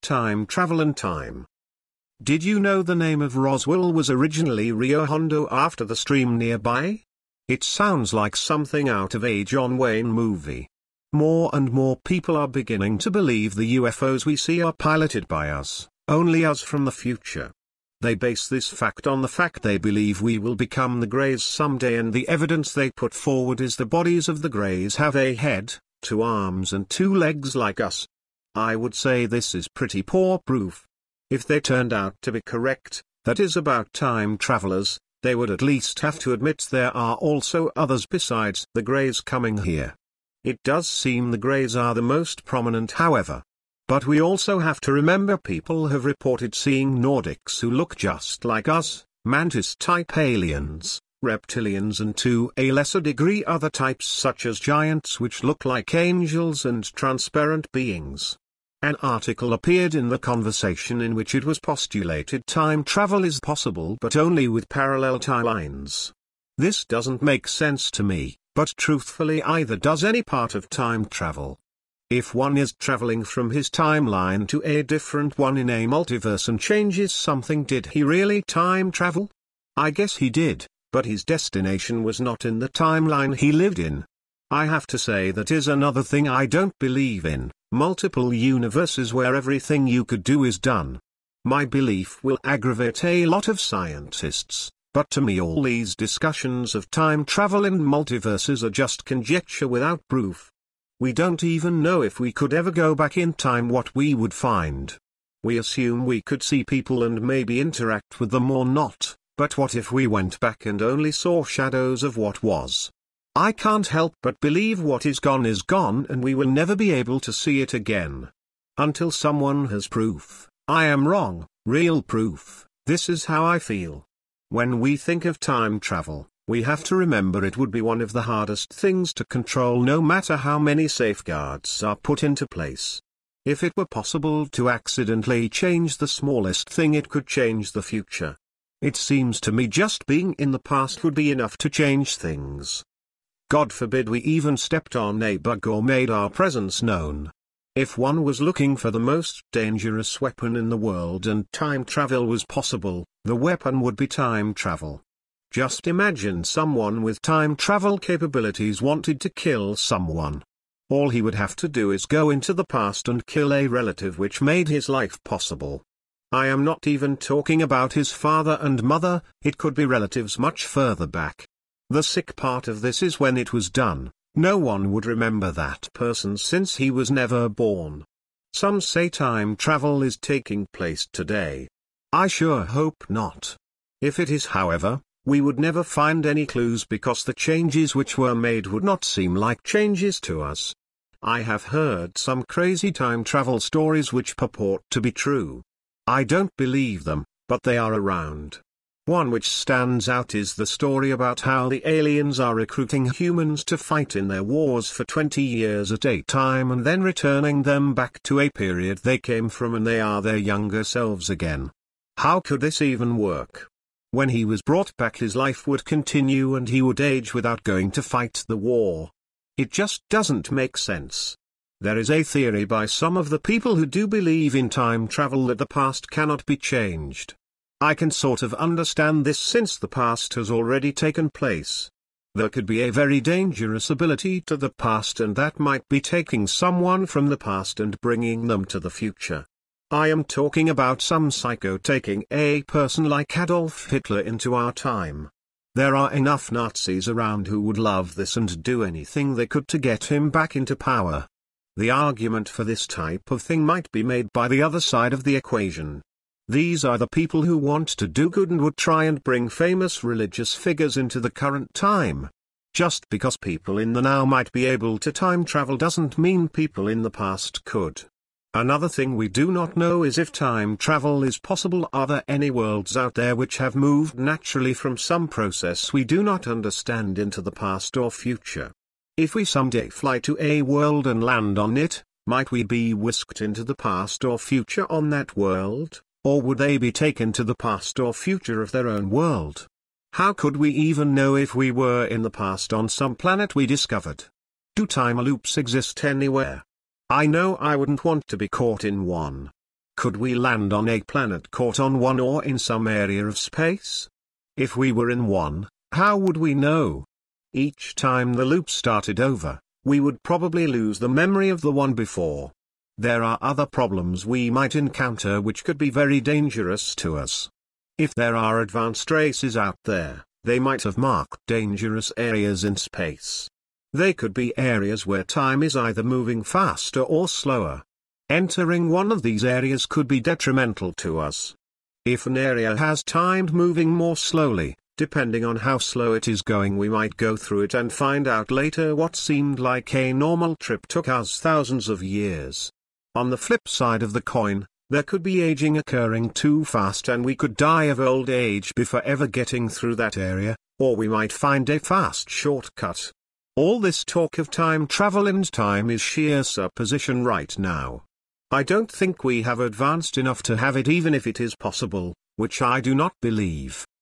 time travel and time. Did you know the name of Roswell was originally Rio Hondo after the stream nearby? It sounds like something out of a John Wayne movie. More and more people are beginning to believe the UFOs we see are piloted by us, only us from the future. They base this fact on the fact they believe we will become the Greys someday, and the evidence they put forward is the bodies of the Greys have a head, 2 arms and 2 legs like us. I would say this is pretty poor proof. If they turned out to be correct, that is about time travelers, they would at least have to admit there are also others besides the Greys coming here. It does seem the Greys are the most prominent, however. But we also have to remember people have reported seeing Nordics who look just like us, mantis-type aliens, reptilians, and to a lesser degree other types such as giants which look like angels and transparent beings. An article appeared in The Conversation in which it was postulated time travel is possible but only with parallel timelines. This doesn't make sense to me, but truthfully either does any part of time travel. If one is traveling from his timeline to a different one in a multiverse and changes something, did he really time travel? I guess he did, but his destination was not in the timeline he lived in. I have to say that is another thing I don't believe in, multiple universes where everything you could do is done. My belief will aggravate a lot of scientists, but to me all these discussions of time travel and multiverses are just conjecture without proof. We don't even know if we could ever go back in time what we would find. We assume we could see people and maybe interact with them or not, but what if we went back and only saw shadows of what was? I can't help but believe what is gone and we will never be able to see it again. Until someone has proof, I am wrong, real proof. This is how I feel. When we think of time travel, we have to remember it would be one of the hardest things to control no matter how many safeguards are put into place. If it were possible to accidentally change the smallest thing, it could change the future. It seems to me just being in the past would be enough to change things. God forbid we even stepped on a bug or made our presence known. If one was looking for the most dangerous weapon in the world and time travel was possible, the weapon would be time travel. Just imagine someone with time travel capabilities wanted to kill someone. All he would have to do is go into the past and kill a relative which made his life possible. I am not even talking about his father and mother, it could be relatives much further back. The sick part of this is when it was done, no one would remember that person since he was never born. Some say time travel is taking place today. I sure hope not. If it is, however, we would never find any clues because the changes which were made would not seem like changes to us. I have heard some crazy time travel stories which purport to be true. I don't believe them, but they are around. One which stands out is the story about how the aliens are recruiting humans to fight in their wars for 20 years at a time and then returning them back to a period they came from and they are their younger selves again. How could this even work? When he was brought back, his life would continue and he would age without going to fight the war. It just doesn't make sense. There is a theory by some of the people who do believe in time travel that the past cannot be changed. I can sort of understand this since the past has already taken place. There could be a very dangerous ability to the past, and that might be taking someone from the past and bringing them to the future. I am talking about some psycho taking a person like Adolf Hitler into our time. There are enough Nazis around who would love this and do anything they could to get him back into power. The argument for this type of thing might be made by the other side of the equation. These are the people who want to do good and would try and bring famous religious figures into the current time. Just because people in the now might be able to time travel doesn't mean people in the past could. Another thing we do not know is if time travel is possible. Are there any worlds out there which have moved naturally from some process we do not understand into the past or future? If we someday fly to a world and land on it, might we be whisked into the past or future on that world? Or would they be taken to the past or future of their own world? How could we even know if we were in the past on some planet we discovered? Do time loops exist anywhere? I know I wouldn't want to be caught in one. Could we land on a planet caught on one or in some area of space? If we were in one, how would we know? Each time the loop started over, we would probably lose the memory of the one before. There are other problems we might encounter which could be very dangerous to us. If there are advanced races out there, they might have marked dangerous areas in space. They could be areas where time is either moving faster or slower. Entering one of these areas could be detrimental to us. If an area has time moving more slowly, depending on how slow it is going, we might go through it and find out later what seemed like a normal trip took us thousands of years. On the flip side of the coin, there could be aging occurring too fast and we could die of old age before ever getting through that area, or we might find a fast shortcut. All this talk of time travel and time is sheer supposition right now. I don't think we have advanced enough to have it, even if it is possible, which I do not believe.